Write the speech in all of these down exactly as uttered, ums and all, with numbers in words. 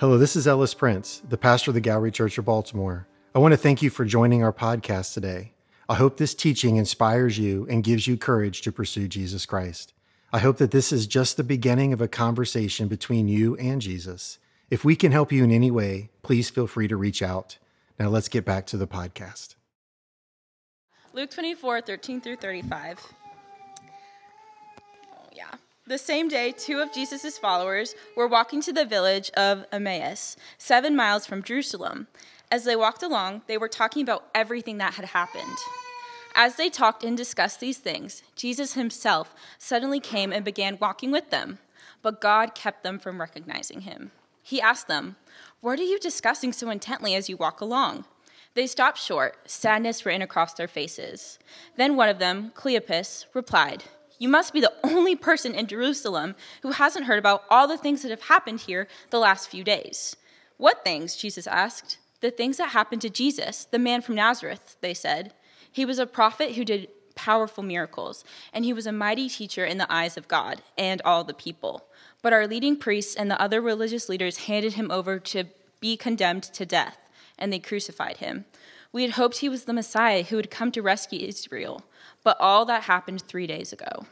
Hello, this is Ellis Prince, the pastor of the Gallery Church of Baltimore. I want to thank you for joining our podcast today. I hope this teaching inspires you and gives you courage to pursue Jesus Christ. I hope that this is just the beginning of a conversation between you and Jesus. If we can help you in any way, please feel free to reach out. Now let's get back to the podcast. Luke twenty-four, thirteen through thirty-five. Oh, yeah. The same day, two of Jesus' followers were walking to the village of Emmaus, seven miles from Jerusalem. As they walked along, they were talking about everything that had happened. As they talked and discussed these things, Jesus himself suddenly came and began walking with them, but God kept them from recognizing him. He asked them, "What are you discussing so intently as you walk along?" They stopped short, sadness written across their faces. Then one of them, Cleopas, replied, "You must be the only person in Jerusalem who hasn't heard about all the things that have happened here the last few days." "What things?" Jesus asked. "The things that happened to Jesus, the man from Nazareth," they said. "He was a prophet who did powerful miracles, and he was a mighty teacher in the eyes of God and all the people. But our leading priests and the other religious leaders handed him over to be condemned to death, and they crucified him. We had hoped he was the Messiah who would come to rescue Israel, but all that happened three days ago."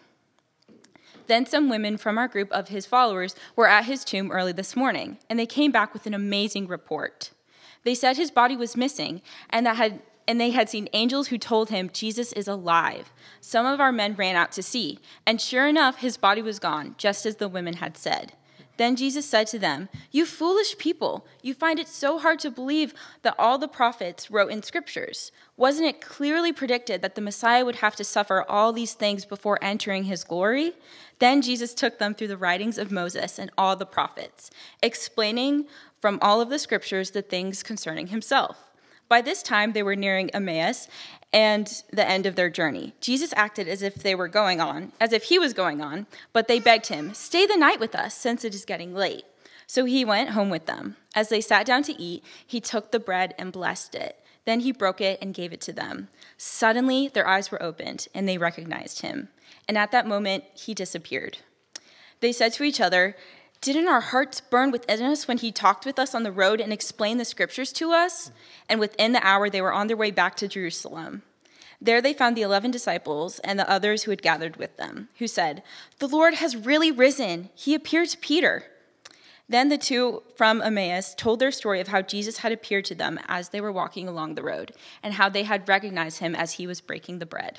Then some women from our group of his followers were at his tomb early this morning, and they came back with an amazing report. They said his body was missing, and that had and they had seen angels who told him Jesus is alive. Some of our men ran out to see, and sure enough, his body was gone, just as the women had said. Then Jesus said to them, "You foolish people, you find it so hard to believe that all the prophets wrote in scriptures. Wasn't it clearly predicted that the Messiah would have to suffer all these things before entering his glory?" Then Jesus took them through the writings of Moses and all the prophets, explaining from all of the scriptures the things concerning himself. By this time, they were nearing Emmaus and the end of their journey. Jesus acted as if they were going on, as if he was going on, but they begged him, "Stay the night with us, since it is getting late." So he went home with them. As they sat down to eat, he took the bread and blessed it. Then he broke it and gave it to them. Suddenly, their eyes were opened, and they recognized him. And at that moment, he disappeared. They said to each other, "Didn't our hearts burn within us when he talked with us on the road and explained the scriptures to us?" And within the hour, they were on their way back to Jerusalem. There they found the eleven disciples and the others who had gathered with them, who said, "The Lord has really risen. He appeared to Peter." Then the two from Emmaus told their story of how Jesus had appeared to them as they were walking along the road, and how they had recognized him as he was breaking the bread.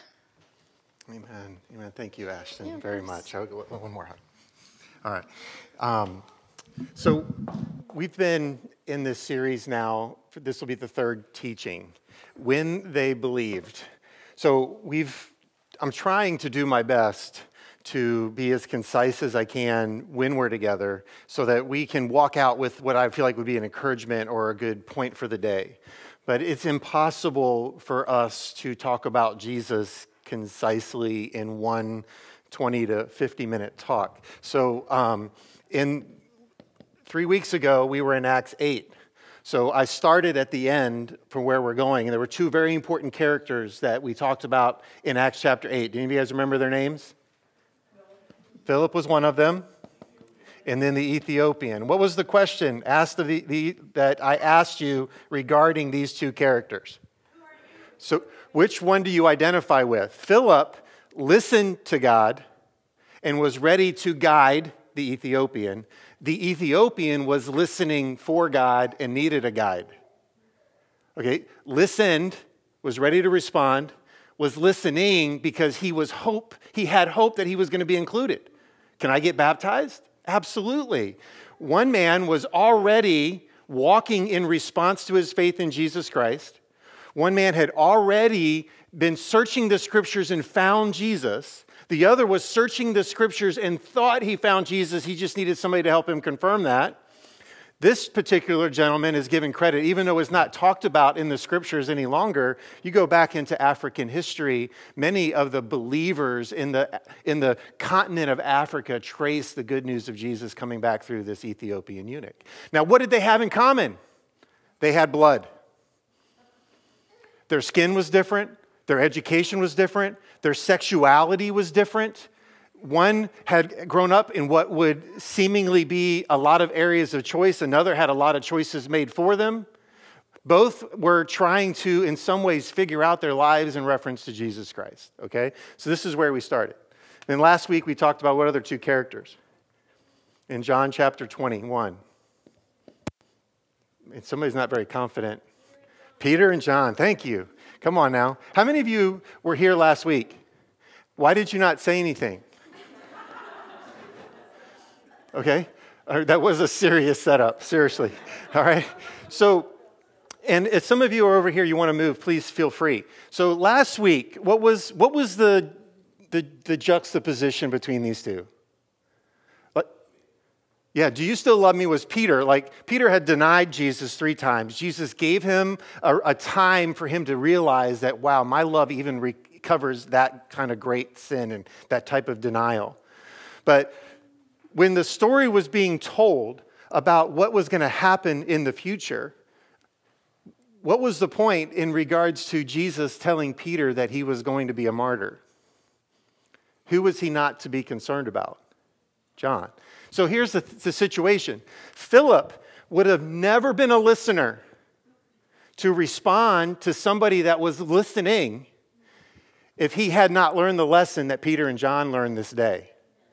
Amen. Amen. Thank you, Ashton, yeah, very much. I'll go one more hug. All right. Um, so we've been in this series now. This will be the third teaching, When They Believed. So we've. I'm trying to do my best to be as concise as I can when we're together, so that we can walk out with what I feel like would be an encouragement or a good point for the day. But it's impossible for us to talk about Jesus concisely in one twenty to fifty minute talk. So um, in three weeks ago, we were in Acts eight. So I started at the end from where we're going, and there were two very important characters that we talked about in Acts chapter eight. Do any of you guys remember their names? Philip was one of them, and then the Ethiopian. What was the question asked of the, the that I asked you regarding these two characters? So which one do you identify with? Philip listened to God and was ready to guide the Ethiopian. The Ethiopian was listening for God and needed a guide. Okay, listened, was ready to respond, was listening because he was hope, he had hope that he was going to be included. Can I get baptized? Absolutely. One man was already walking in response to his faith in Jesus Christ. One man had already been searching the scriptures and found Jesus. The other was searching the scriptures and thought he found Jesus. He just needed somebody to help him confirm that. This particular gentleman is given credit, even though it's not talked about in the scriptures any longer. You go back into African history, many of the believers in the, in the continent of Africa trace the good news of Jesus coming back through this Ethiopian eunuch. Now, what did they have in common? They had blood. Their skin was different. Their education was different. Their sexuality was different. one had grown up in what would seemingly be a lot of areas of choice. Another had a lot of choices made for them. Both were trying to, in some ways, figure out their lives in reference to Jesus Christ, okay? So this is where we started. Then last week, we talked about what other two characters? In John chapter twenty-one. And somebody's not very confident. Peter and John, thank you. Come on now. How many of you were here last week? Why did you not say anything? Okay? Uh, that was a serious setup, seriously. All right? So, and if some of you are over here, you want to move, please feel free. So last week, what was what was the the, the juxtaposition between these two? Like, yeah, do you still love me was Peter. Like, Peter had denied Jesus three times. Jesus gave him a, a time for him to realize that, wow, my love even re- covers that kind of great sin and that type of denial. But when the story was being told about what was going to happen in the future, what was the point in regards to Jesus telling Peter that he was going to be a martyr? Who was he not to be concerned about? John. So here's the, the situation. Philip would have never been a listener to respond to somebody that was listening if he had not learned the lesson that Peter and John learned this day.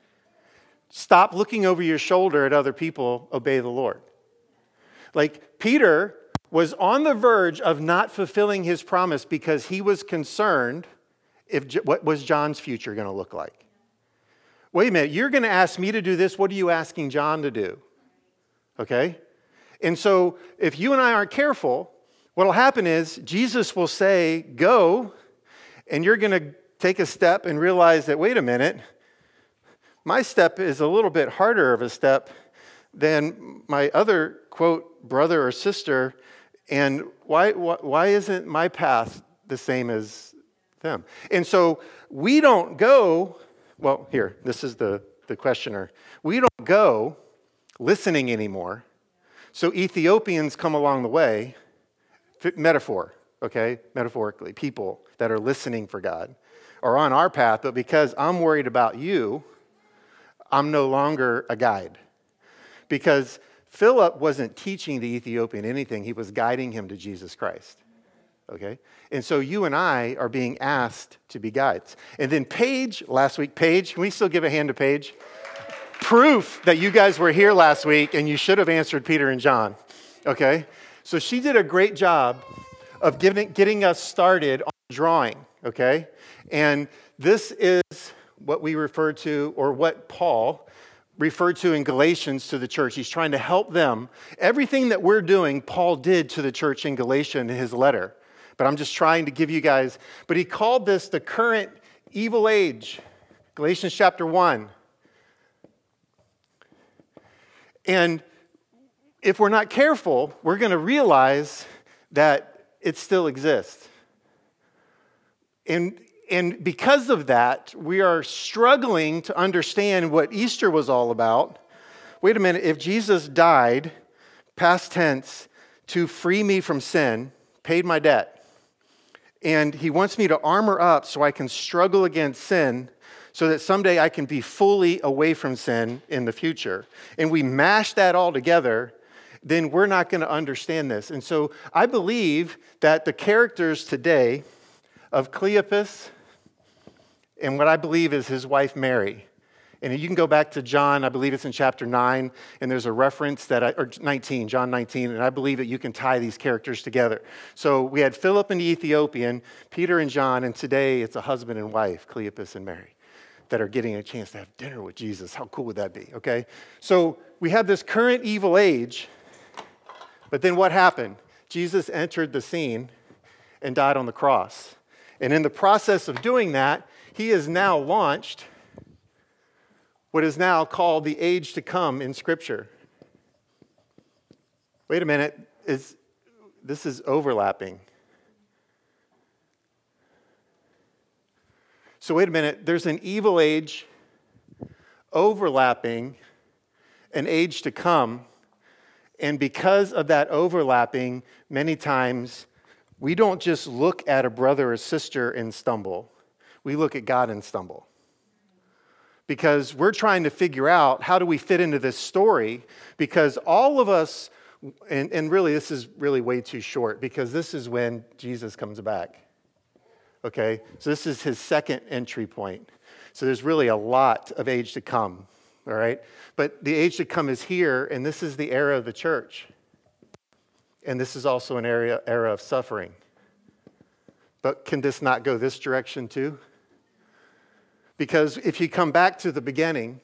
Stop looking over your shoulder at other people, obey the Lord. Like, Peter was on the verge of not fulfilling his promise because he was concerned if what was John's future going to look like. Wait a minute, you're going to ask me to do this, what are you asking John to do? Okay? And so if you and I aren't careful, what will happen is Jesus will say, go, and you're going to take a step and realize that, wait a minute, my step is a little bit harder of a step than my other, quote, brother or sister, and why, why, why isn't my path the same as them? And so we don't go, well, here, this is the, the questioner. We don't go listening anymore. So Ethiopians come along the way, metaphor, okay, metaphorically, people that are listening for God are on our path, but because I'm worried about you, I'm no longer a guide. Because Philip wasn't teaching the Ethiopian anything. He was guiding him to Jesus Christ. Okay? And so you and I are being asked to be guides. And then Paige, last week, Paige, can we still give a hand to Paige? Proof that you guys were here last week and you should have answered Peter and John. Okay? So she did a great job of giving, getting us started on drawing. Okay? And this is what we refer to, or what Paul referred to in Galatians to the church. He's trying to help them. Everything that we're doing, Paul did to the church in Galatia in his letter. But I'm just trying to give you guys, but he called this the current evil age. Galatians chapter one. And if we're not careful, we're going to realize that it still exists. And And because of that, we are struggling to understand what Easter was all about. Wait a minute, if Jesus died, past tense, to free me from sin, paid my debt, and he wants me to armor up so I can struggle against sin so that someday I can be fully away from sin in the future, and we mash that all together, then we're not going to understand this. And so I believe that the characters today of Cleopas, and what I believe is his wife, Mary. And you can go back to John, I believe it's in chapter nine, and there's a reference that, I, or nineteen, John nineteen, and I believe that you can tie these characters together. So we had Philip and the Ethiopian, Peter and John, and today it's a husband and wife, Cleopas and Mary, that are getting a chance to have dinner with Jesus. How cool would that be, okay? So we have this current evil age, but then what happened? Jesus entered the scene and died on the cross. And in the process of doing that, he has now launched what is now called the age to come in Scripture. Wait a minute, is this is overlapping. So wait a minute, there's an evil age overlapping an age to come, and because of that overlapping, many times we don't just look at a brother or sister and stumble. We look at God and stumble. because we're trying to figure out how do we fit into this story, because all of us, and, and really this is really way too short, because this is when Jesus comes back. Okay, so this is his second entry point. So there's really a lot of age to come, all right? But the age to come is here, and this is the era of the church. And this is also an area, era of suffering. But can this not go this direction too? Because if you come back to the beginning,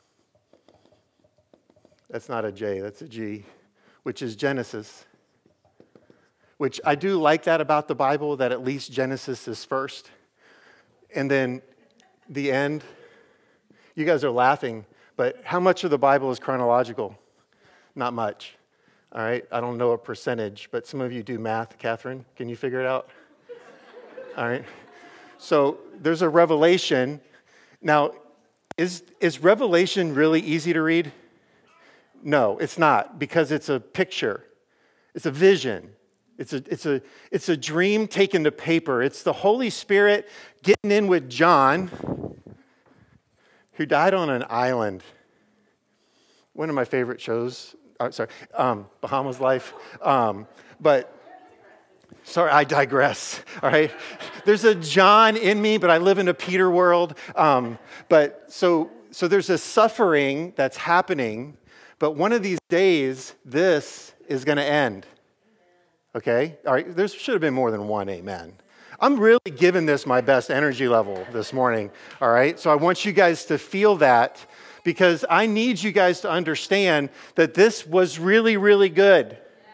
that's not a J, that's a G, which is Genesis. Which I do like that about the Bible, that at least Genesis is first. And then the end. You guys are laughing, but how much of the Bible is chronological? Not much. All right, I don't know a percentage, but some of you do math. Catherine, can you figure it out? All right. So there's a revelation. Now, is, is Revelation really easy to read? No, it's not, because it's a picture. It's a vision. It's a, it's a, it's a dream taken to paper. It's the Holy Spirit getting in with John, who died on an island. One of my favorite shows. Oh, sorry, um, Bahama's Life. Um, but, sorry, I digress, all right? There's a John in me, but I live in a Peter world. Um, but so, so there's a suffering that's happening, but one of these days, this is going to end, okay? All right, there should have been more than one amen. I'm really giving this my best energy level this morning, all right? So I want you guys to feel that, because I need you guys to understand that this was really, really good.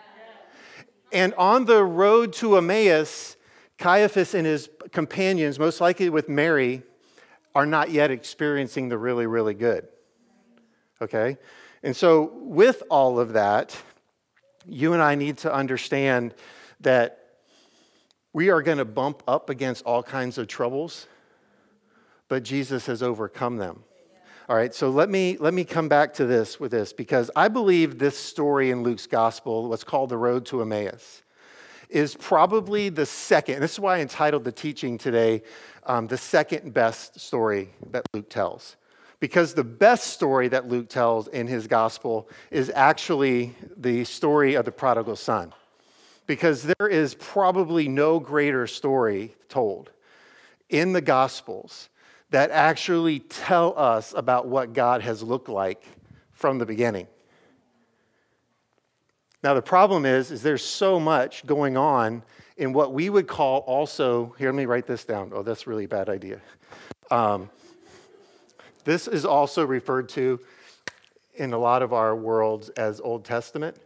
And on the road to Emmaus, Caiaphas and his companions, most likely with Mary, are not yet experiencing the really, really good. Okay? And so with all of that, you and I need to understand that we are going to bump up against all kinds of troubles, but Jesus has overcome them. All right, so let me let me come back to this with this, because I believe this story in Luke's gospel, what's called the road to Emmaus, is probably the second, and this is why I entitled the teaching today, um, the second best story that Luke tells. Because the best story that Luke tells in his gospel is actually the story of the prodigal son. Because there is probably no greater story told in the gospels that actually tell us about what God has looked like from the beginning. Now, the problem is, is there's so much going on in what we would call also, here, let me write this down. Oh, that's really a bad idea. Um, this is also referred to in a lot of our worlds as Old Testament.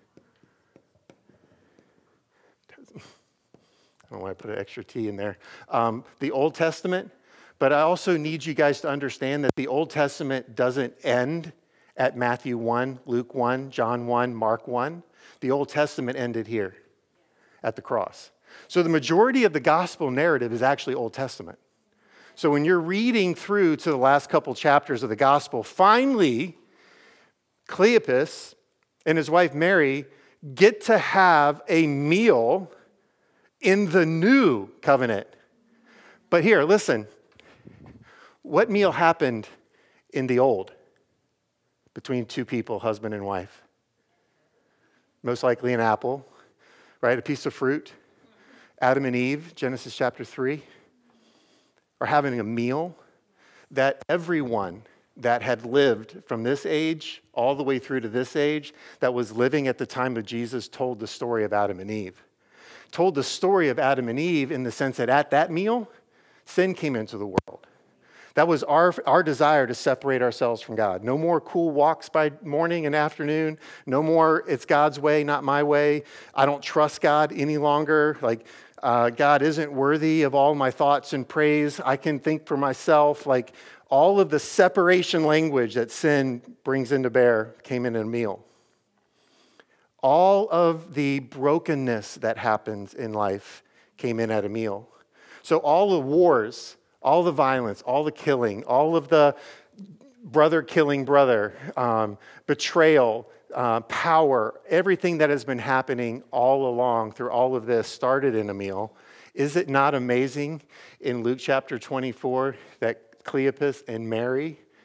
I don't know why I put an extra T in there. Um, the Old Testament. But I also need you guys to understand that the Old Testament doesn't end at Matthew one, Luke one, John one, Mark one. The Old Testament ended here at the cross. So the majority of the gospel narrative is actually Old Testament. So when you're reading through to the last couple chapters of the gospel, finally, Cleopas and his wife Mary get to have a meal in the new covenant. But here, listen. What meal happened in the old between two people, husband and wife? Most likely an apple, right? A piece of fruit. Adam and Eve, Genesis chapter three, are having a meal that everyone that had lived from this age all the way through to this age, that was living at the time of Jesus, told the story of Adam and Eve. Told the story of Adam and Eve in the sense that at that meal, sin came into the world. That was our, our desire to separate ourselves from God. No more cool walks by morning and afternoon. No more, it's God's way, not my way. I don't trust God any longer. Like, uh, God isn't worthy of all my thoughts and praise. I can think for myself. Like, all of the separation language that sin brings into bear came in a meal. All of the brokenness that happens in life came in at a meal. So all the wars, all the violence, all the killing, all of the brother killing brother, um, betrayal, uh, power, everything that has been happening all along through all of this started in a meal. Is it not amazing in Luke chapter twenty-four that Cleopas and Mary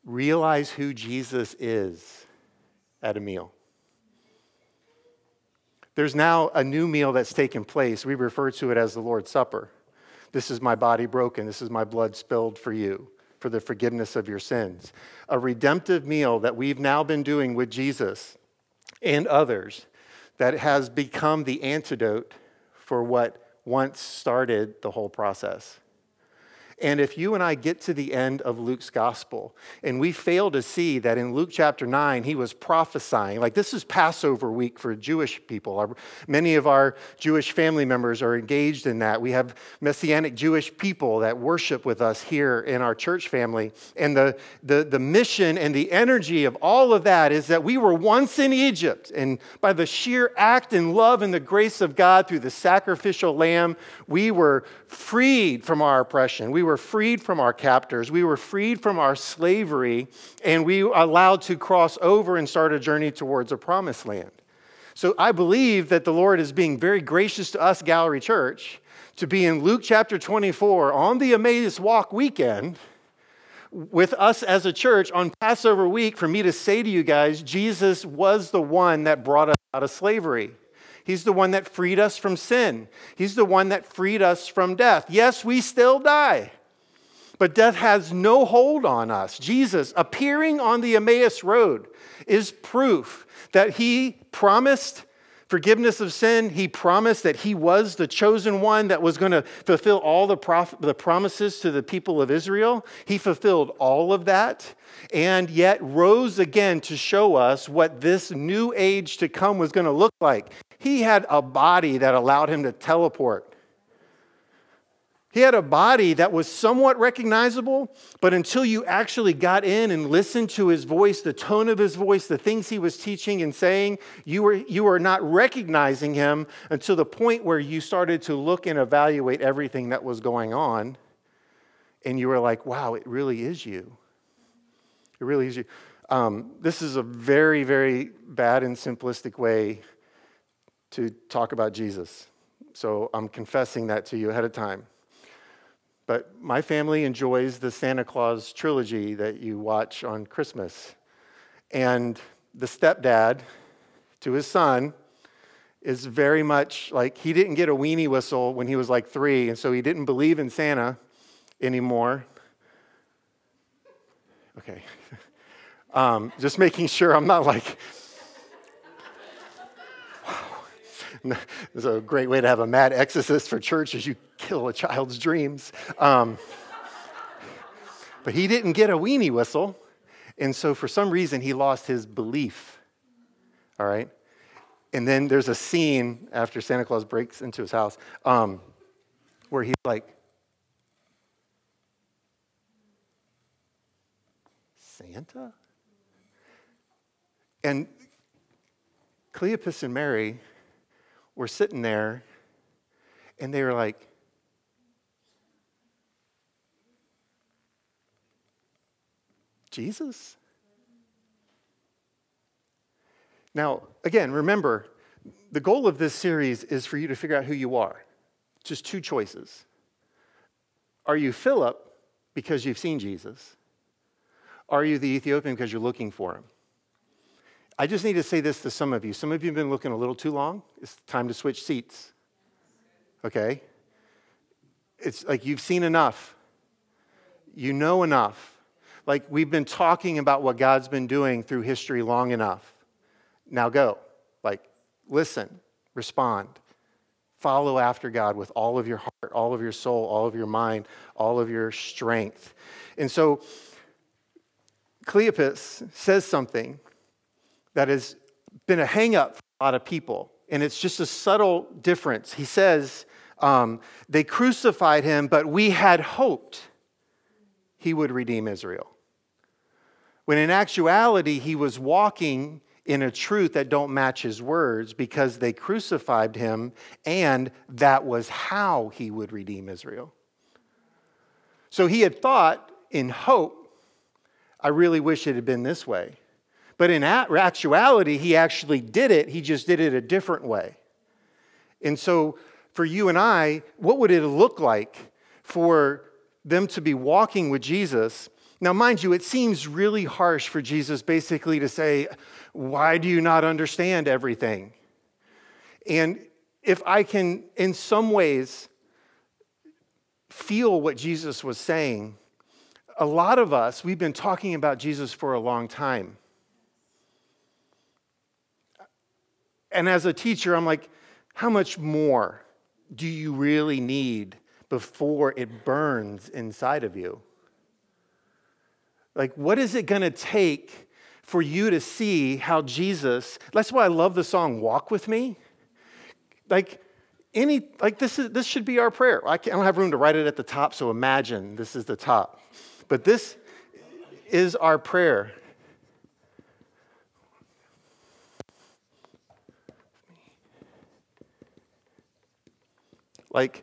realize who Jesus is at a meal. There's now a new meal that's taken place. We refer to it as the Lord's Supper. This is my body broken. This is my blood spilled for you, for the forgiveness of your sins. A redemptive meal that we've now been doing with Jesus and others that has become the antidote for what once started the whole process. And if you and I get to the end of Luke's gospel and we fail to see that in Luke chapter nine, he was prophesying, like this is Passover week for Jewish people. Our, many of our Jewish family members are engaged in that. We have Messianic Jewish people that worship with us here in our church family. And the, the, the mission and the energy of all of that is that we were once in Egypt. And by the sheer act and love and the grace of God through the sacrificial lamb, we were freed from our oppression. We were freed from our captors. We were freed from our slavery, and we were allowed to cross over and start a journey towards a promised land. So I believe that the Lord is being very gracious to us, Gallery Church, to be in Luke chapter twenty-four on the Emmaus Walk weekend with us as a church on Passover week for me to say to you guys, Jesus was the one that brought us out of slavery. He's the one that freed us from sin. He's the one that freed us from death. Yes, we still die, but death has no hold on us. Jesus appearing on the Emmaus Road is proof that he promised forgiveness of sin. He promised that he was the chosen one that was going to fulfill all the, prof- the promises to the people of Israel. He fulfilled all of that and yet rose again to show us what this new age to come was going to look like. He had a body that allowed him to teleport. He had a body that was somewhat recognizable, but until you actually got in and listened to his voice, the tone of his voice, the things he was teaching and saying, you were, you were not recognizing him until the point where you started to look and evaluate everything that was going on, and you were like, wow, it really is you. It really is you. Um, this is a very, very bad and simplistic way to talk about Jesus. So I'm confessing that to you ahead of time. But my family enjoys the Santa Claus trilogy that you watch on Christmas. And the stepdad to his son is very much like, he didn't get a weenie whistle when he was like three, and so he didn't believe in Santa anymore. Okay. Um, just making sure I'm not like, wow. It's a great way to have a mad exorcist for church as you kill a child's dreams. Um, but he didn't get a weenie whistle, and so for some reason he lost his belief. All right? And then there's a scene after Santa Claus breaks into his house um, where he's like, Santa? And Cleopas and Mary were sitting there, and they were like, Jesus? Now, again, remember, the goal of this series is for you to figure out who you are. Just two choices. Are you Philip because you've seen Jesus? Are you the Ethiopian because you're looking for him? I just need to say this to some of you. Some of you have been looking a little too long. It's time to switch seats. Okay? It's like you've seen enough. You know enough. Like we've been talking about what God's been doing through history long enough. Now go. Like, listen, respond. Follow after God with all of your heart, all of your soul, all of your mind, all of your strength. And so Cleopas says something that has been a hang-up for a lot of people, and it's just a subtle difference. He says, um, they crucified him, but we had hoped he would redeem Israel. When in actuality, he was walking in a truth that don't match his words because they crucified him, and that was how he would redeem Israel. So he had thought in hope, I really wish it had been this way. But in actuality, he actually did it. He just did it a different way. And so for you and I, what would it look like for them to be walking with Jesus Now, mind you, it seems really harsh for Jesus basically to say, why do you not understand everything? And if I can, in some ways, feel what Jesus was saying, a lot of us, we've been talking about Jesus for a long time. And as a teacher, I'm like, how much more do you really need before it burns inside of you? Like, what is it going to take for you to see how Jesus, that's why I love the song, Walk With Me. Like, any, like this is this should be our prayer. I, can't, I don't have room to write it at the top, so imagine this is the top. But this is our prayer. Like,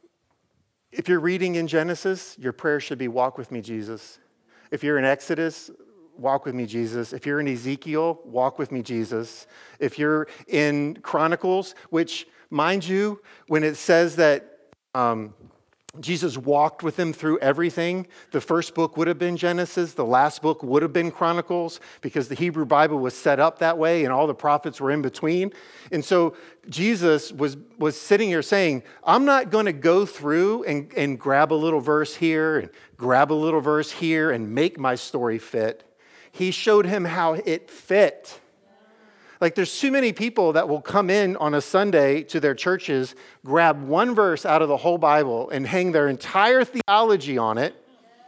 if you're reading in Genesis, your prayer should be, walk with me, Jesus. If you're in Exodus, walk with me, Jesus. If you're in Ezekiel, walk with me, Jesus. If you're in Chronicles, which, mind you, when it says that um, Jesus walked with them through everything, the first book would have been Genesis, the last book would have been Chronicles, because the Hebrew Bible was set up that way and all the prophets were in between. And so Jesus was, was sitting here saying, I'm not going to go through and, and grab a little verse here and grab a little verse here and make my story fit. He showed him how it fit. Like, there's too many people that will come in on a Sunday to their churches, grab one verse out of the whole Bible and hang their entire theology on it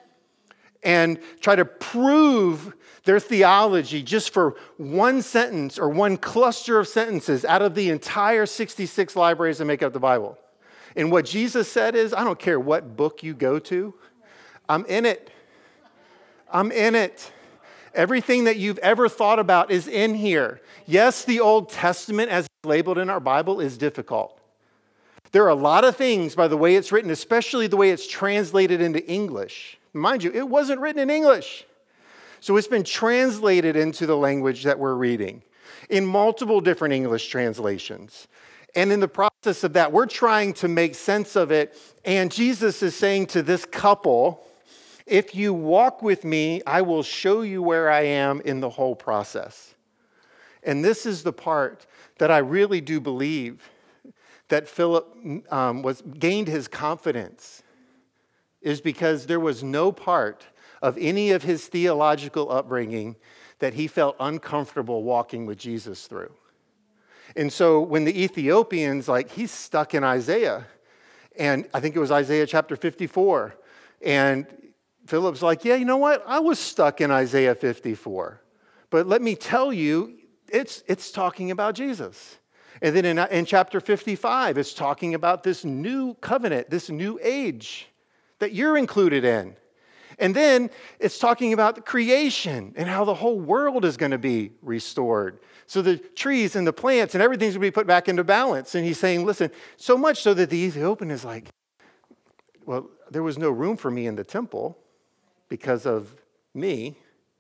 and try to prove their theology just for one sentence or one cluster of sentences out of the entire sixty-six libraries that make up the Bible. And what Jesus said is, I don't care what book you go to, I'm in it. I'm in it. Everything that you've ever thought about is in here. Yes, the Old Testament, as it's labeled in our Bible, is difficult. There are a lot of things by the way it's written, especially the way it's translated into English. Mind you, it wasn't written in English. So it's been translated into the language that we're reading in multiple different English translations. And in the process of that, we're trying to make sense of it. And Jesus is saying to this couple, if you walk with me, I will show you where I am in the whole process. And this is the part that I really do believe that Philip um, was gained his confidence, is because there was no part of any of his theological upbringing that he felt uncomfortable walking with Jesus through. And so when the Ethiopians, like, he's stuck in Isaiah, and I think it was Isaiah chapter fifty-four, and Philip's like, yeah, you know what? I was stuck in Isaiah fifty-four. But let me tell you, it's, it's talking about Jesus. And then in, in chapter fifty-five, it's talking about this new covenant, this new age that you're included in. And then it's talking about the creation and how the whole world is going to be restored. So the trees and the plants and everything's going to be put back into balance. And he's saying, listen, so much so that the Ethiopian is like, well, there was no room for me in the temple because of me.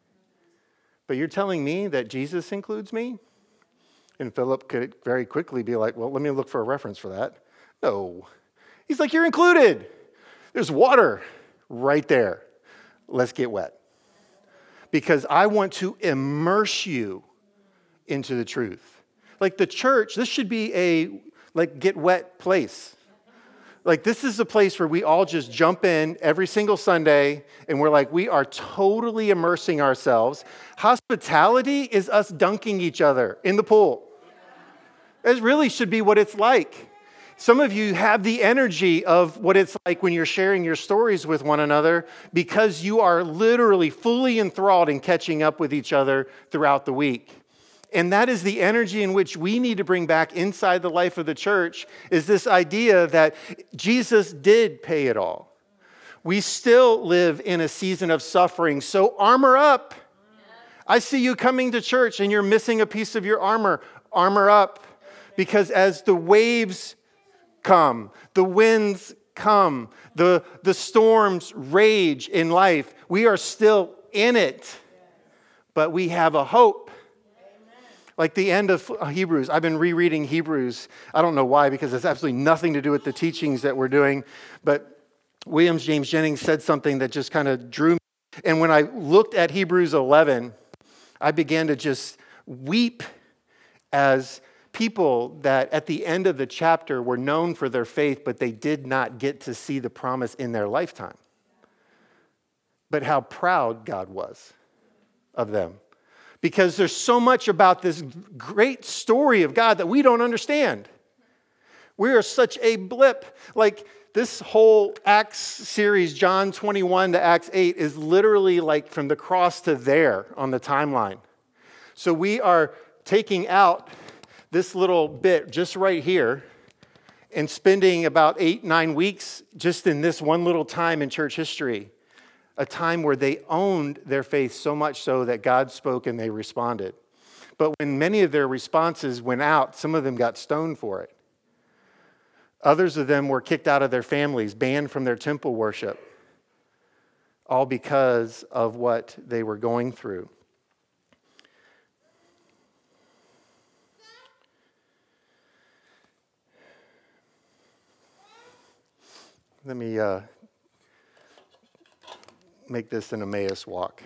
But you're telling me that Jesus includes me? And Philip could very quickly be like, well, let me look for a reference for that. No. He's like, you're included. There's water right there. Let's get wet. Because I want to immerse you into the truth. Like the church, this should be a like get wet place. Like this is a place where we all just jump in every single Sunday and we're like, we are totally immersing ourselves. Hospitality is us dunking each other in the pool. It really should be what it's like. Some of you have the energy of what it's like when you're sharing your stories with one another because you are literally fully enthralled in catching up with each other throughout the week. And that is the energy in which we need to bring back inside the life of the church, is this idea that Jesus did pay it all. We still live in a season of suffering, so armor up. I see you coming to church and you're missing a piece of your armor. Armor up. Because as the waves come, the winds come, the, the storms rage in life, we are still in it. But we have a hope. Like the end of Hebrews. I've been rereading Hebrews. I don't know why, because it's absolutely nothing to do with the teachings that we're doing. But William James Jennings said something that just kind of drew me. And when I looked at Hebrews eleven, I began to just weep as people that at the end of the chapter were known for their faith, but they did not get to see the promise in their lifetime. But how proud God was of them. Because there's so much about this great story of God that we don't understand. We are such a blip. Like this whole Acts series, John twenty-one to Acts eight, is literally like from the cross to there on the timeline. So we are taking out this little bit just right here and spending about eight, nine weeks just in this one little time in church history. A time where they owned their faith so much so that God spoke and they responded. But when many of their responses went out, some of them got stoned for it. Others of them were kicked out of their families, banned from their temple worship, all because of what they were going through. Let me uh, make this an Emmaus walk.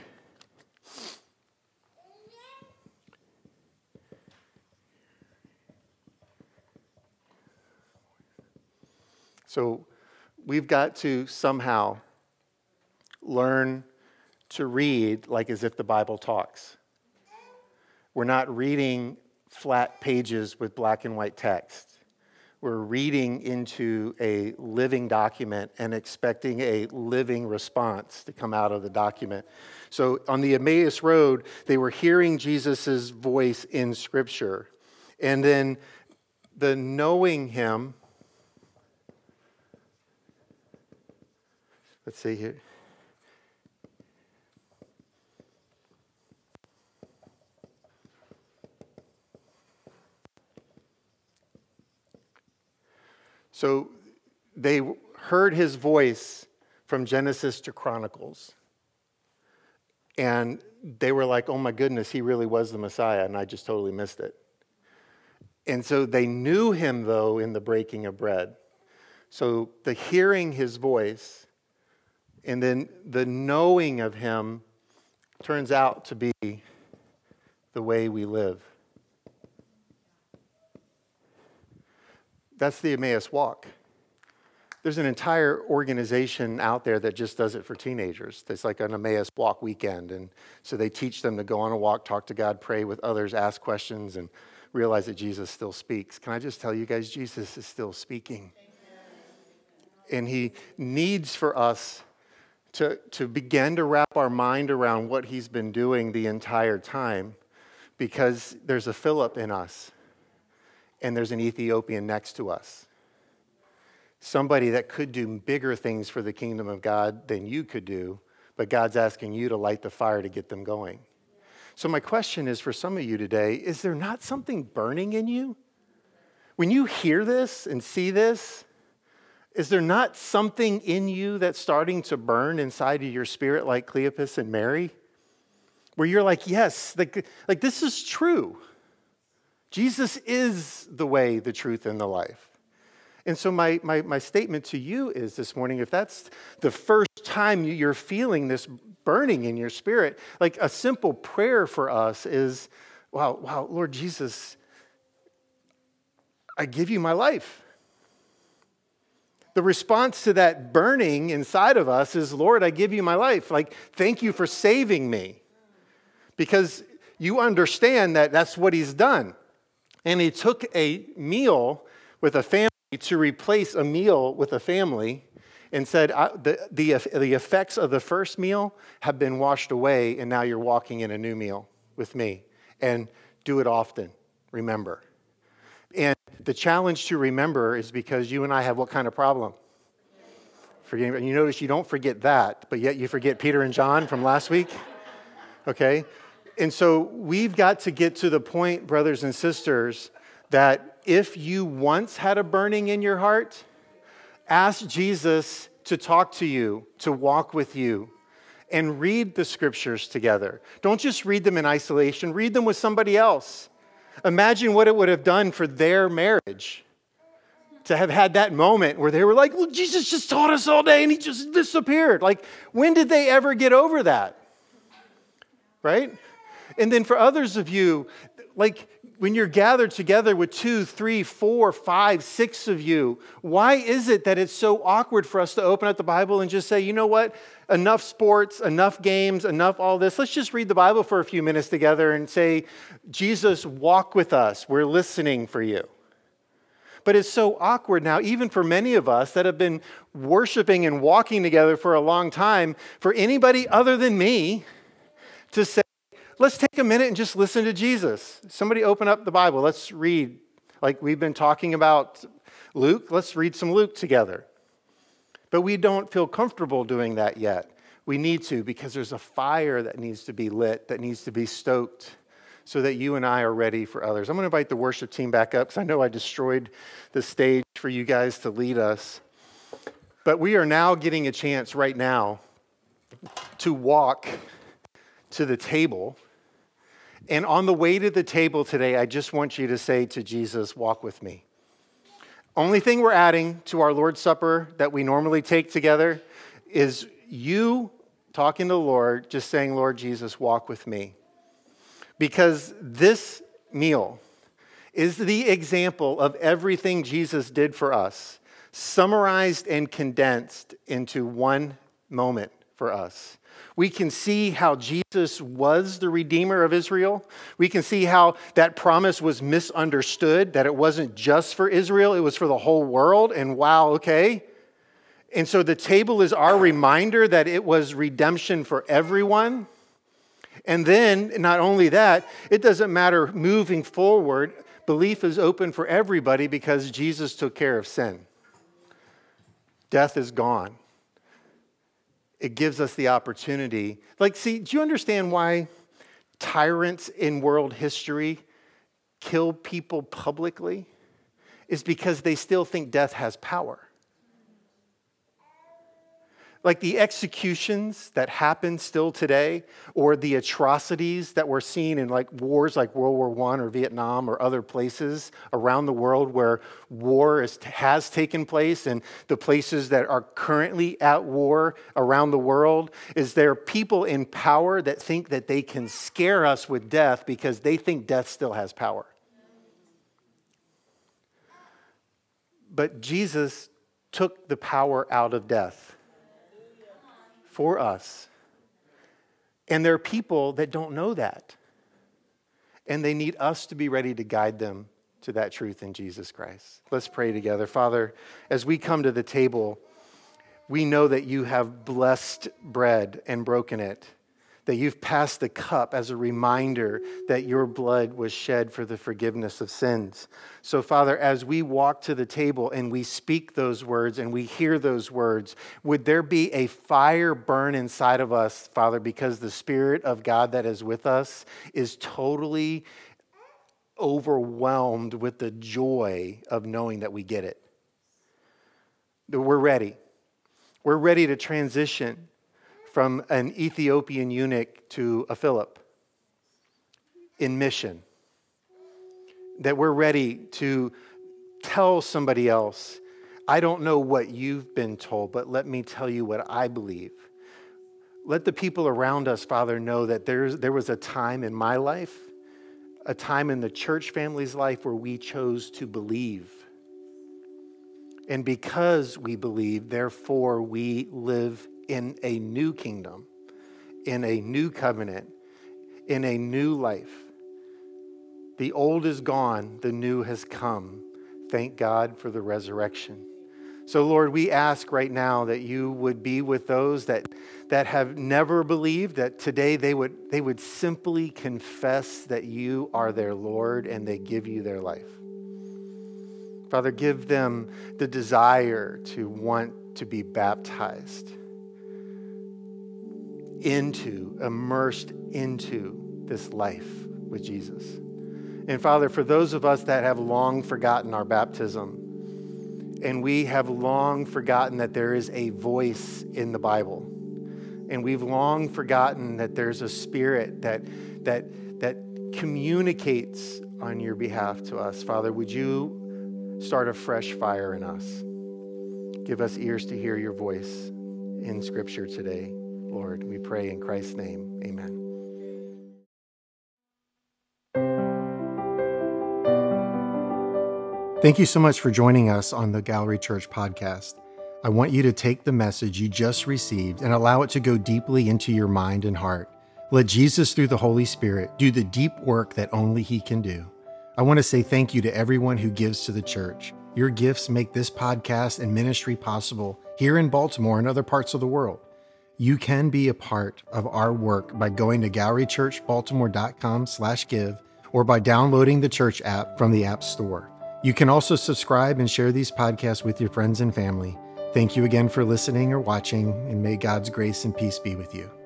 So we've got to somehow learn to read like as if the Bible talks. We're not reading flat pages with black and white text. We're reading into a living document and expecting a living response to come out of the document. So on the Emmaus Road, they were hearing Jesus' voice in Scripture. And then the knowing him, let's see here. So they heard his voice from Genesis to Chronicles. And they were like, oh my goodness, he really was the Messiah, and I just totally missed it. And so they knew him, though, in the breaking of bread. So the hearing his voice and then the knowing of him turns out to be the way we live. That's the Emmaus Walk. There's an entire organization out there that just does it for teenagers. It's like an Emmaus Walk weekend. And so they teach them to go on a walk, talk to God, pray with others, ask questions, and realize that Jesus still speaks. Can I just tell you guys, Jesus is still speaking. And he needs for us to, to begin to wrap our mind around what he's been doing the entire time, because there's a Philip in us. And there's an Ethiopian next to us. Somebody that could do bigger things for the kingdom of God than you could do, but God's asking you to light the fire to get them going. So my question is for some of you today, is there not something burning in you? When you hear this and see this, is there not something in you that's starting to burn inside of your spirit like Cleopas and Mary? Where you're like, yes, like, like this is true. Jesus is the way, the truth, and the life. And so my, my, my statement to you is this morning, if that's the first time you're feeling this burning in your spirit, like a simple prayer for us is, wow, wow, Lord Jesus, I give you my life. The response to that burning inside of us is, Lord, I give you my life. Like, thank you for saving me. Because you understand that that's what he's done. And he took a meal with a family to replace a meal with a family and said, the, the, the effects of the first meal have been washed away, and now you're walking in a new meal with me. And do it often, remember. And the challenge to remember is because you and I have what kind of problem? Forgetting. And you notice you don't forget that, but yet you forget Peter and John from last week? Okay? And so we've got to get to the point, brothers and sisters, that if you once had a burning in your heart, ask Jesus to talk to you, to walk with you, and read the scriptures together. Don't just read them in isolation. Read them with somebody else. Imagine what it would have done for their marriage. to have had that moment where they were like, well, Jesus just taught us all day and he just disappeared. Like, when did they ever get over that? Right? And then for others of you, like when you're gathered together with two, three, four, five, six of you, why is it that it's so awkward for us to open up the Bible and just say, you know what? Enough sports, enough games, enough all this. Let's just read the Bible for a few minutes together and say, Jesus, walk with us. We're listening for you. But it's so awkward now, even for many of us that have been worshiping and walking together for a long time, for anybody other than me to say, let's take a minute and just listen to Jesus. Somebody open up the Bible. Let's read. Like we've been talking about Luke, let's read some Luke together. But we don't feel comfortable doing that yet. We need to, because there's a fire that needs to be lit, that needs to be stoked, so that you and I are ready for others. I'm going to invite the worship team back up, because I know I destroyed the stage for you guys to lead us. But we are now getting a chance right now to walk to the table. And on the way to the table today, I just want you to say to Jesus, walk with me. Only thing we're adding to our Lord's Supper that we normally take together is you talking to the Lord, just saying, Lord Jesus, walk with me. Because this meal is the example of everything Jesus did for us, summarized and condensed into one moment for us. We can see how Jesus was the Redeemer of Israel. We can see how that promise was misunderstood, that it wasn't just for Israel, it was for the whole world. And wow, okay. And so the table is our reminder that it was redemption for everyone. And then, not only that, it doesn't matter moving forward, belief is open for everybody because Jesus took care of sin. Death is gone. It gives us the opportunity. Like, see, do you understand why tyrants in world history kill people publicly? It's because they still think death has power. Like the executions that happen still today, or the atrocities that we're seeing in like wars like World War One or Vietnam or other places around the world where war is, has taken place, and the places that are currently at war around the world, is there people in power that think that they can scare us with death because they think death still has power. But Jesus took the power out of death for us. And there are people that don't know that. And they need us to be ready to guide them to that truth in Jesus Christ. Let's pray together. Father, as we come to the table, we know that you have blessed bread and broken it, that you've passed the cup as a reminder that your blood was shed for the forgiveness of sins. So, Father, as we walk to the table and we speak those words and we hear those words, would there be a fire burn inside of us, Father, because the Spirit of God that is with us is totally overwhelmed with the joy of knowing that we get it. That we're ready. We're ready to transition from an Ethiopian eunuch to a Philip in mission. That we're ready to tell somebody else, I don't know what you've been told, but let me tell you what I believe. Let the people around us, Father, know that there's, there was a time in my life, a time in the church family's life where we chose to believe. And because we believe, therefore we live in a new kingdom, in a new covenant, in a new life. The old is gone, the new has come. Thank God for the resurrection. So Lord, we ask right now that you would be with those that, that have never believed, that today they would, they would simply confess that you are their Lord and they give you their life. Father, give them the desire to want to be baptized into, immersed into this life with Jesus. And Father, for those of us that have long forgotten our baptism, and we have long forgotten that there is a voice in the Bible, and we've long forgotten that there's a spirit that, that, that communicates on your behalf to us, Father, would you start a fresh fire in us. Give us ears to hear your voice in Scripture today, Lord. We pray in Christ's name. Amen. Thank you so much for joining us on the Gallery Church podcast. I want you to take the message you just received and allow it to go deeply into your mind and heart. Let Jesus, through the Holy Spirit, do the deep work that only He can do. I want to say thank you to everyone who gives to the church. Your gifts make this podcast and ministry possible here in Baltimore and other parts of the world. You can be a part of our work by going to gallery church baltimore dot com slash give or by downloading the church app from the App Store. You can also subscribe and share these podcasts with your friends and family. Thank you again for listening or watching, and may God's grace and peace be with you.